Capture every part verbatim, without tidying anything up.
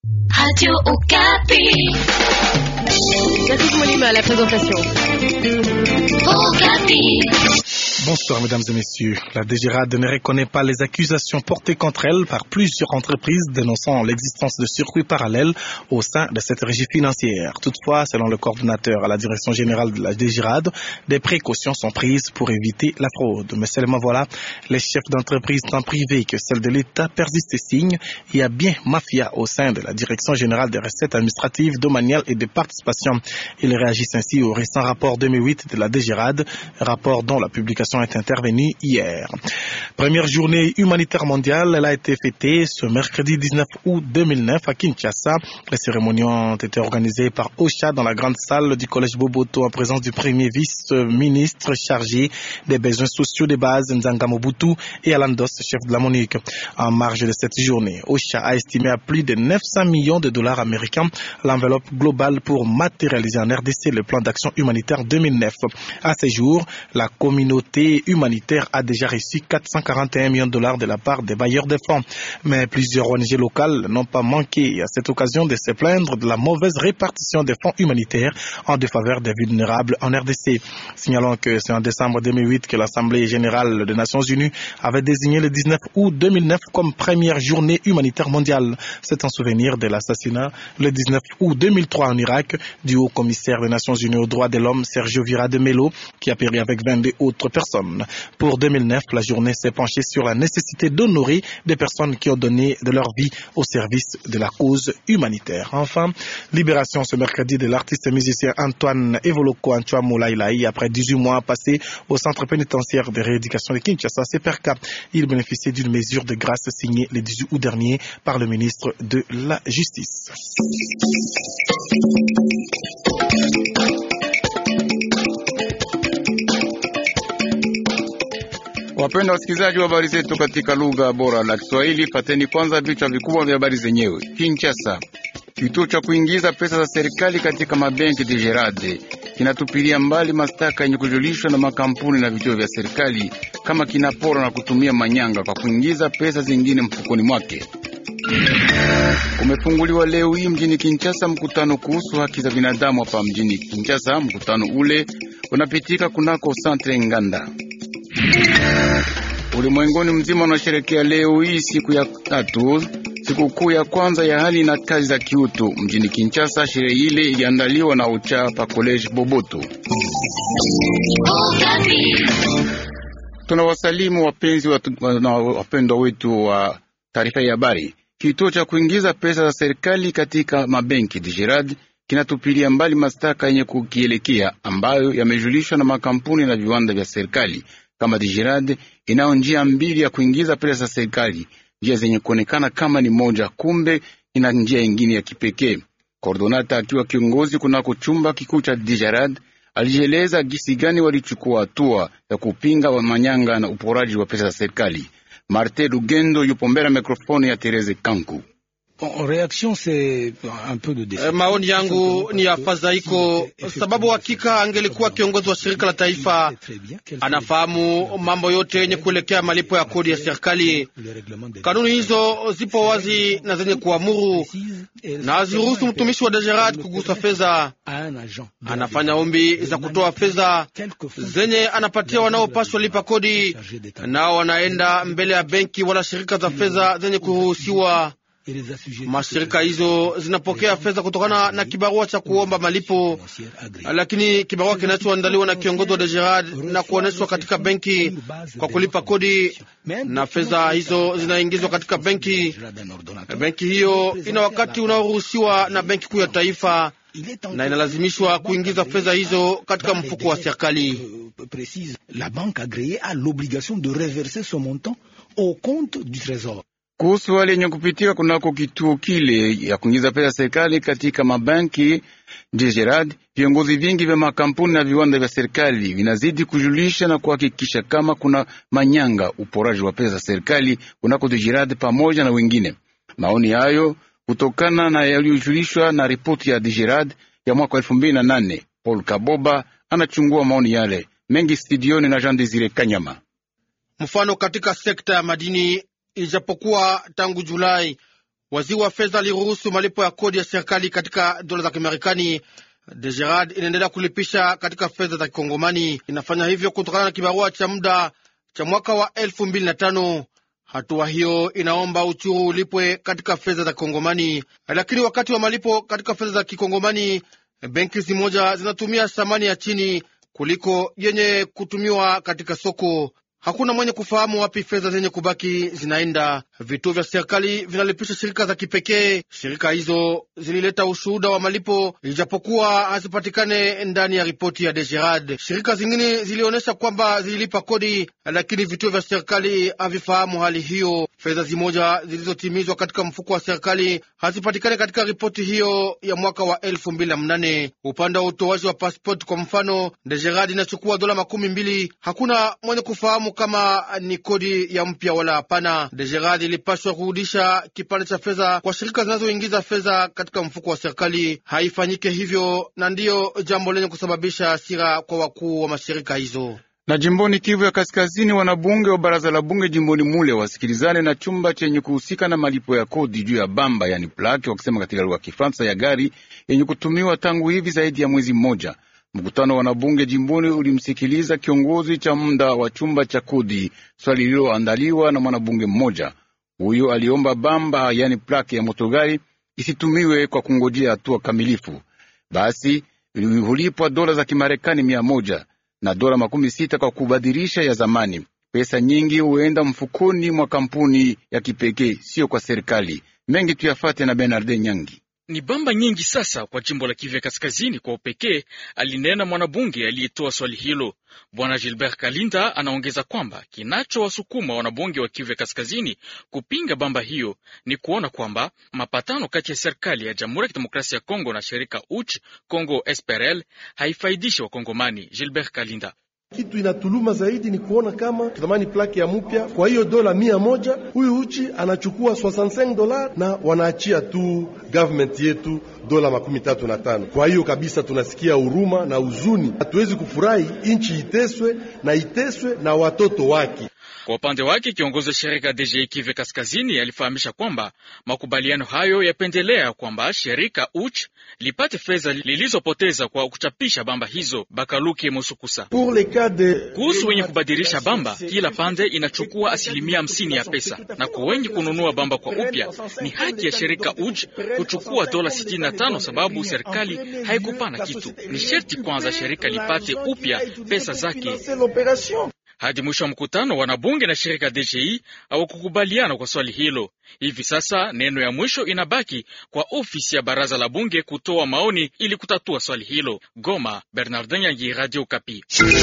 Radio Okapi. Patrick Molima à la présentation. Okapi. Bonsoir mesdames et messieurs. La D G R A D ne reconnaît pas les accusations portées contre elle par plusieurs entreprises dénonçant l'existence de circuits parallèles au sein de cette régie financière. Toutefois, selon le coordonnateur à la direction générale de la D G R A D, des précautions sont prises pour éviter la fraude. Mais seulement voilà, les chefs d'entreprise tant privés que celles de l'État persistent et signent. Il y a bien mafia au sein de la direction générale des recettes administratives, domaniales et de participation. Ils réagissent ainsi au récent rapport deux mille huit de la D G R A D, rapport dont la publication est intervenue hier. Première journée humanitaire mondiale, elle a été fêtée ce mercredi dix-neuf août deux mille neuf à Kinshasa. Les cérémonies ont été organisées par OCHA dans la grande salle du collège Boboto en présence du premier vice-ministre chargé des besoins sociaux de base Nzanga Mobutu et Alandos, chef de la MONUC. En marge de cette journée, OCHA a estimé à plus de neuf cents millions de dollars américains l'enveloppe globale pour matérialiser en R D C le plan d'action humanitaire deux mille neuf. À ce jour, la communauté humanitaire a déjà reçu quatre cent quarante et un millions de dollars de la part des bailleurs de fonds. Mais plusieurs O N G locales n'ont pas manqué à cette occasion de se plaindre de la mauvaise répartition des fonds humanitaires en défaveur des vulnérables en R D C. Signalons que c'est en décembre deux mille huit que l'Assemblée générale des Nations unies avait désigné le dix-neuf août deux mille neuf comme première journée humanitaire mondiale. C'est en souvenir de l'assassinat le dix-neuf août deux mille trois en Irak du haut commissaire des Nations unies aux droits de l'homme Sergio Vira de Mello qui a péri avec vingt-deux autres personnes. Pour deux mille neuf, la journée s'est penchée sur la nécessité d'honorer des personnes qui ont donné de leur vie au service de la cause humanitaire. Enfin, libération ce mercredi de l'artiste et musicien Antoine Evoloko Antoine Lailai après dix-huit mois passés au centre pénitentiaire de rééducation de Kinshasa, C P R K. Il bénéficiait d'une mesure de grâce signée le dix-huit août dernier par le ministre de la Justice. Wapenda wasikilizaji wa habari zetu katika lugha bora la Kiswahili, pateni kwanza vichwa vikubwa vya habari zenyewe. Kinshasa, kituo cha kuingiza pesa za serikali katika mabenki D G R A D kinatupilia mbali mashtaka yenye kujulishwa na makampuni na vituo vya serikali kama kinapora na kutumia manyanga kwa kuingiza pesa zingine mfukoni mwake. Kumefunguliwa leo hii mjini Kinshasa mkutano kuhusu haki za binadamu hapa mjini Kinshasa. Mkutano ule unapitika kunako Centre Nganda. Ulimwenguni mzima unasherehekea leo hii siku ya tatu, siku kuu ya kwanza ya hali na kazi za kiutu mjini Kinshasa. Sherehe ile iliandaliwa na OCHA pa College Boboto. Tunawasalimu wapenzi na wapendwa wetu wa taarifa ya habari. Kituo cha kuingiza pesa za serikali katika mabenki D G R A D kinatupilia mbali mashtaka yenye kukielekea ambayo yamejulishwa na makampuni na viwanda vya serikali kama D G R A D inao njia mbili ya kuingiza pesa za serikali, njia zenye kuonekana kama ni moja, kumbe ina njia nyingine ya kipekee. Coordonata akiwa kiongozi kunako chumba kikuu cha D G R A D alieleza gisi gani walichukua hatua ya kupinga wa manyanga na uporaji wa pesa za serikali. Martin Lugendo yupo mbele ya mikrofoni ya Tereze Kanku. Maoni yangu ni ya fadhaiko, sababu hakika angelikuwa kiongozi wa shirika la taifa, anafahamu mambo yote yenye kuelekea malipo ya kodi ya serikali. Kanuni hizo zipo wazi na zenye kuamuru na haziruhusu mtumishi wa D G R A D kugusa fedha. Anafanya ombi za kutoa fedha zenye anapatia wanaopaswa lipa kodi, nao wanaenda mbele ya benki wala shirika za fedha zenye kuruhusiwa. Mashirika hizo zinapokea fedha kutokana na kibarua cha kuomba malipo, lakini kibarua kinachoandaliwa na kiongozi wa D G R A D na kuoneshwa katika benki kwa kulipa kodi, na fedha hizo zinaingizwa katika benki. Benki hiyo ina wakati unaoruhusiwa na benki kuu ya taifa na inalazimishwa kuingiza fedha hizo katika mfuko wa serikali. La banque agréée a l'obligation de reverser ce montant au compte du trésor. Kuhusu wale yenye kupitika kunako kituo kile ya kuingiza pesa serikali katika mabanki D G R A D, viongozi vingi vya makampuni na viwanda vya serikali vinazidi kujulisha na kuhakikisha kama kuna manyanga, uporaji wa pesa serikali kunako D G R A D pamoja na wengine. Maoni hayo kutokana na yaliyojulishwa na ripoti ya D G R A D ya mwaka elfu mbili na nane. Paul Kaboba anachungua maoni yale. Mengi studioni na Jean Desire Kanyama. Mfano katika sekta ya madini, ijapokuwa tangu Julai Waziri wa fedha aliruhusu malipo ya kodi ya serikali katika dola za Kimarekani. Degerad inaendelea kulipisha katika fedha za Kikongomani. Inafanya hivyo kutokana na kibarua cha muda cha mwaka wa elfu mbili na tano. Hatua hiyo inaomba uchuru ulipwe katika fedha za Kikongomani, lakini wakati wa malipo katika fedha za Kikongomani, benki zimoja zinatumia thamani ya chini kuliko yenye kutumiwa katika soko. Hakuna mwenye kufahamu wapi fedha zenye kubaki zinaenda. Vituo vya serikali vinalipisha shirika za kipekee. Shirika hizo zilileta ushuhuda wa malipo ijapokuwa hazipatikane ndani ya ripoti ya Degerad. Shirika zingine zilionyesha kwamba zililipa kodi, lakini vituo vya serikali havifahamu hali hiyo. Fedha zimoja zilizotimizwa katika mfuko wa serikali hazipatikane katika ripoti hiyo ya mwaka wa elfu mbili na mnane. Upande wa utoaji wa passport kwa mfano, Degerad inachukua dola makumi mbili. Hakuna mwenye kufahamu kama ni kodi ya mpya wala hapana. Degerad ilipaswa kurudisha kipande cha fedha kwa shirika zinazoingiza fedha katika mfuko wa serikali. Haifanyike hivyo, na ndiyo jambo lenye kusababisha hasira kwa wakuu wa mashirika hizo. Na jimboni Kivu ya Kaskazini, wanabunge wa baraza la bunge jimboni mule wasikilizane na chumba chenye kuhusika na malipo ya kodi juu ya bamba, yani plaki, wakisema katika lugha ya Kifaransa, ya gari yenye kutumiwa tangu hivi zaidi ya mwezi mmoja. Mkutano wa wanabunge jimboni ulimsikiliza kiongozi cha muda wa chumba cha kodi, swali lililoandaliwa na mwanabunge mmoja. Huyo aliomba bamba, yani plaki ya motogari, isitumiwe kwa kungojea hatua kamilifu. Basi hulipwa dola za Kimarekani mia moja na dola makumi sita kwa kubadilisha ya zamani. Pesa nyingi huenda mfukoni mwa kampuni ya kipekee, sio kwa serikali. Mengi tuyafate na Bernarde Nyangi. Ni bamba nyingi sasa kwa jimbo la Kivu Kaskazini kwa upekee, alinena mwanabunge aliyetoa swali hilo. Bwana Gilbert Kalinda anaongeza kwamba kinachowasukuma wanabunge wa Kivu Kaskazini kupinga bamba hiyo ni kuona kwamba mapatano kati ya serikali ya Jamhuri ya Kidemokrasia ya Kongo na shirika U C H Congo S P R L haifaidishi Wakongomani. Gilbert Kalinda: kitu inatuluma zaidi ni kuona kama thamani plaki ya mpya kwa hiyo dola mia moja, huyu uchi anachukua soixante-cinq dola na wanaachia tu government yetu dola makumi tatu na tano. Kwa hiyo kabisa tunasikia huruma na huzuni. Hatuwezi kufurahi inchi iteswe na iteswe na watoto wake. Kwa upande wake, kiongozi wa shirika D G I Kivu Kaskazini alifahamisha kwamba makubaliano hayo yapendelea kwamba shirika U C H lipate fedha lilizopoteza kwa kuchapisha bamba hizo. Bakaluke Musukusa: kuhusu wenye kubadilisha bamba, kila pande inachukua asilimia hamsini ya pesa, na kwa wenye kununua bamba kwa upya ni haki ya shirika U C H kuchukua dola sitini na tano, sababu serikali haikupana kitu. Ni sherti kwanza shirika lipate upya pesa zake. Hadi mwisho wa mkutano, wanabunge na shirika D G I hawakukubaliana kwa swali hilo. Hivi sasa neno ya mwisho inabaki kwa ofisi ya baraza la bunge kutoa maoni ili kutatua swali hilo. Goma, Bernardin Yangi, Radio Okapi.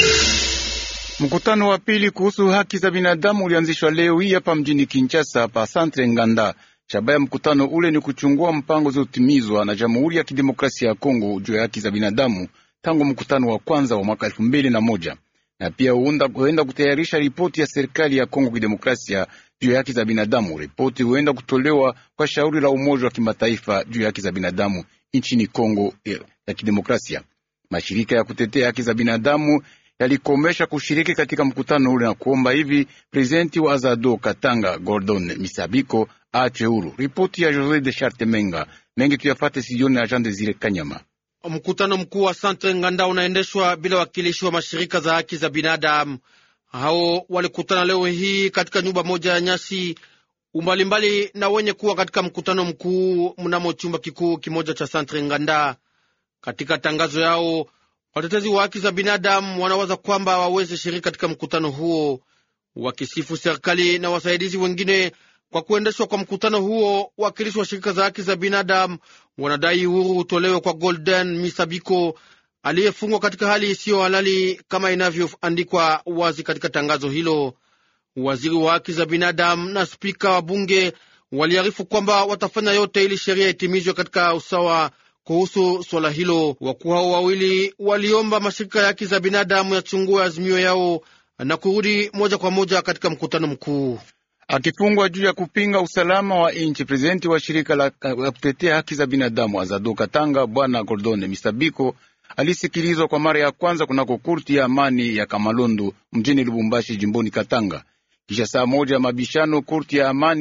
Mkutano wa pili kuhusu haki za binadamu ulianzishwa leo hii hapa mjini Kinshasa pa Centre Nganda. Shabaha ya mkutano ule ni kuchungua mpango zilizotimizwa na Jamhuri ya Kidemokrasia ya Kongo juu ya haki za binadamu tangu mkutano wa kwanza wa mwaka elfu mbili na moja. Na pia huenda kutayarisha ripoti ya serikali ya Kongo Kidemokrasia juu ya haki za binadamu. Ripoti huenda kutolewa kwa shauri la Umoja wa Kimataifa juu ya haki za binadamu nchini Kongo ya Kidemokrasia. Mashirika ya kutetea haki za binadamu yalikomesha kushiriki katika mkutano ule na kuomba hivi prezidenti wa Azado Katanga Gordon Misabiko aache huru. Ripoti ya José de Chartemenga. Mengi tuyafate sijioni na Jean Desire Kanyama. Mkutano mkuu wa Centre Nganda unaendeshwa bila wakilishi wa mashirika za haki za binadamu. Hao walikutana leo hii katika nyumba moja ya nyasi umbalimbali na wenye kuwa katika mkutano mkuu mnamo chumba kikuu kimoja cha Centre Nganda. Katika tangazo yao, watetezi wa haki za binadamu wanawaza kwamba waweze shiriki katika mkutano huo, wakisifu serikali na wasaidizi wengine kwa kuendeshwa kwa mkutano huo. Wakilishi wa shirika za haki za binadamu wanadai uhuru utolewe kwa Golden Misabiko aliyefungwa katika hali isiyo halali kama inavyoandikwa wazi katika tangazo hilo. Waziri wa haki za binadamu na spika wa bunge waliarifu kwamba watafanya yote ili sheria itimizwe katika usawa kuhusu swala hilo. Wakuu hao wawili waliomba mashirika ya haki za binadamu yachungue azimio yao na kurudi moja kwa moja katika mkutano mkuu. Akifungwa juu ya kupinga usalama wa nchi, prezidenti wa shirika la kutetea haki za binadamu Azado Katanga Bwana Gordon Misabiko alisikilizwa kwa mara ya kwanza kunako kurti ya amani ya Kamalondo mjini Lubumbashi jimboni Katanga. Kisha saa moja ya mabishano, kurti ya amani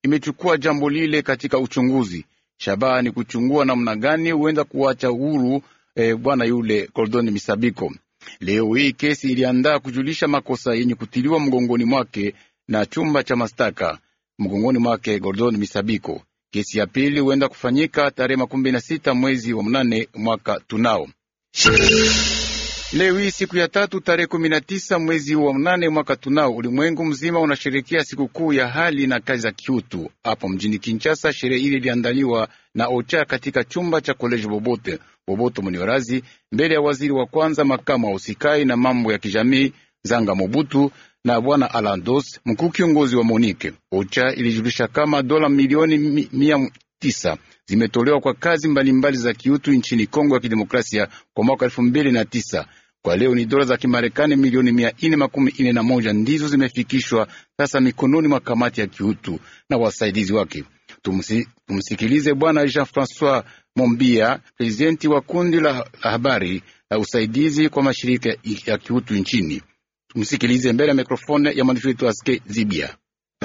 imechukua jambo lile katika uchunguzi. Shabaha ni kuchungua namna gani huenda kuacha huru eh, bwana yule Gordon Misabiko. Leo hii kesi iliandaa kujulisha makosa yenye kutiliwa mgongoni mwake na chumba cha mastaka mgongoni mwake Gordon Misabiko. Kesi ya pili huenda kufanyika tarehe makumi na sita mwezi wa mnane mwaka tunao. Leo hii siku ya tatu tarehe kumi na tisa mwezi wa mnane mwaka tunao, ulimwengu mzima unasherehekea siku kuu ya hali na kazi za kiutu. Hapo mjini Kinshasa, sherehe ile iliandaliwa na OCHA katika chumba cha College Bobote Boboto Muniorazi, mbele ya waziri wa kwanza makamu wa usikai na mambo ya kijamii Zanga Mobutu na bwana Alandos, mkuu kiongozi wa Monique. OCHA ilijulisha kama dola milioni mi, mia tisa zimetolewa kwa kazi mbalimbali mbali za kiutu nchini Kongo ya Kidemokrasia kwa mwaka elfu mbili na tisa. Kwa leo ni dola za Kimarekani milioni mia ine makumi ine na moja ndizo zimefikishwa sasa mikononi mwa kamati ya kiutu na wasaidizi wake. Tumsi, tumsikilize bwana Jean-François Mombia, prezidenti wa kundi la habari la usaidizi kwa mashirika ya kiutu nchini. Tumsikilize mbele ya mikrofone ya mwandishi wetu Aske Zibia.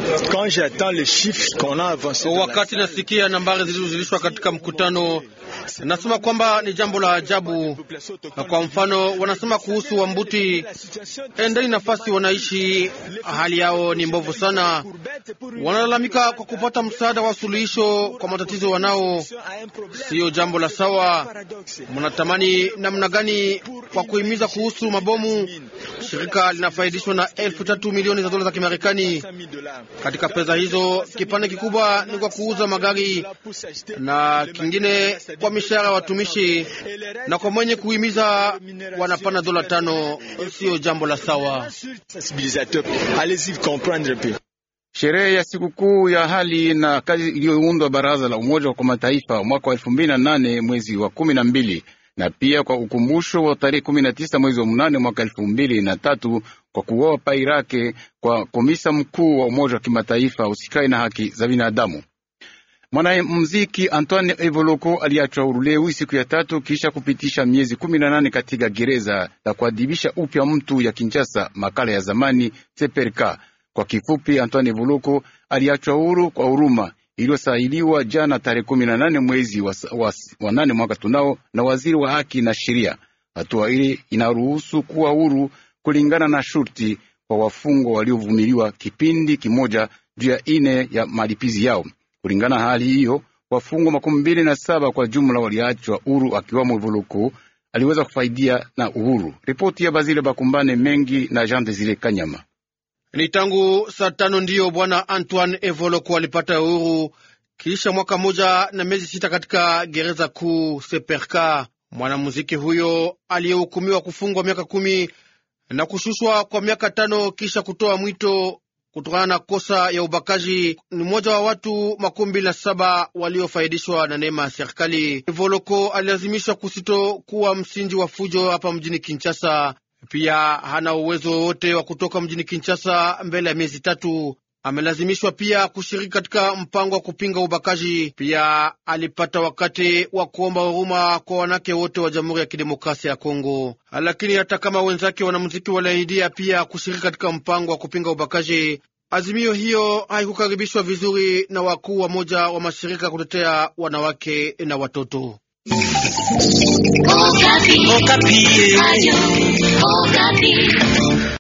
Wakati nasikia nambari zilizojulishwa katika mkutano, nasema kwamba ni jambo la ajabu. Kwa mfano, wanasema kuhusu Wambuti, endeni nafasi wanaishi, hali yao ni mbovu sana. Wanalalamika kwa kupata msaada wa suluhisho kwa matatizo wanao. Sio jambo la sawa. Mnatamani namna gani kwa kuhimiza kuhusu mabomu? Shirika linafaidishwa na elfu tatu milioni za dola za Kimarekani. Katika pesa hizo, kipande kikubwa ni kwa kuuza magari na kingine kwa mishahara ya watumishi, na kwa mwenye kuhimiza wanapana dola tano. Sio jambo la sawa. Sherehe ya sikukuu ya hali na kazi iliyoundwa baraza la Umoja wa Mataifa mwaka wa elfu mbili na nane mwezi wa kumi na mbili, na pia kwa ukumbusho wa tarehe kumi na tisa mwezi wa mnane mwaka elfu mbili na tatu kwa kuoa pairake kwa komisa mkuu wa Umoja wa Kimataifa usikai na haki za binadamu. Mwanamuziki Antoine Evoloko aliachwa huru leo siku ya tatu kisha kupitisha miezi kumi na nane katika gereza la kuadhibisha upya mtu ya Kinshasa, makala ya zamani Seperka. Kwa kifupi, Antoine Evoloko aliachwa huru kwa huruma iliyosailiwa jana tarehe kumi na nane mwezi wa, wa, wa nane mwaka tunao na waziri wa haki na sheria. Hatua ile inaruhusu kuwa huru kulingana na shurti kwa wafungwa waliovumiliwa kipindi kimoja juu ya ine ya malipizi yao. Kulingana na hali hiyo, wafungwa makumi mbili na saba kwa jumla waliachwa huru, akiwamo Evoloko aliweza kufaidia na uhuru. Ripoti ya Bazile Bakumbane mengi na Jean Desire Kanyama. Ni tangu saa tano ndiyo bwana Antoine Evoloko alipata uhuru kisha mwaka moja na miezi sita katika gereza kuu Seperka. Mwanamuziki huyo aliyehukumiwa kufungwa miaka kumi na kushushwa kwa miaka tano kisha kutoa mwito kutokana na kosa ya ubakaji ni mmoja wa watu makumi mbili na saba waliofaidishwa na neema ya serikali. Evoloko alilazimishwa kusito kuwa msingi wa fujo hapa mjini Kinshasa. Pia hana uwezo wote wa kutoka mjini Kinshasa mbele ya miezi tatu. Amelazimishwa pia kushiriki katika mpango wa kupinga ubakaji. Pia alipata wakati wa kuomba huruma kwa wanawake wote wa Jamhuri ya Kidemokrasia ya Kongo. Lakini hata kama wenzake wanamuziki waliahidia pia kushiriki katika mpango wa kupinga ubakaji, azimio hiyo haikukaribishwa vizuri na wakuu wa moja wa mashirika kutetea wanawake na watoto. Okapi. Okapi.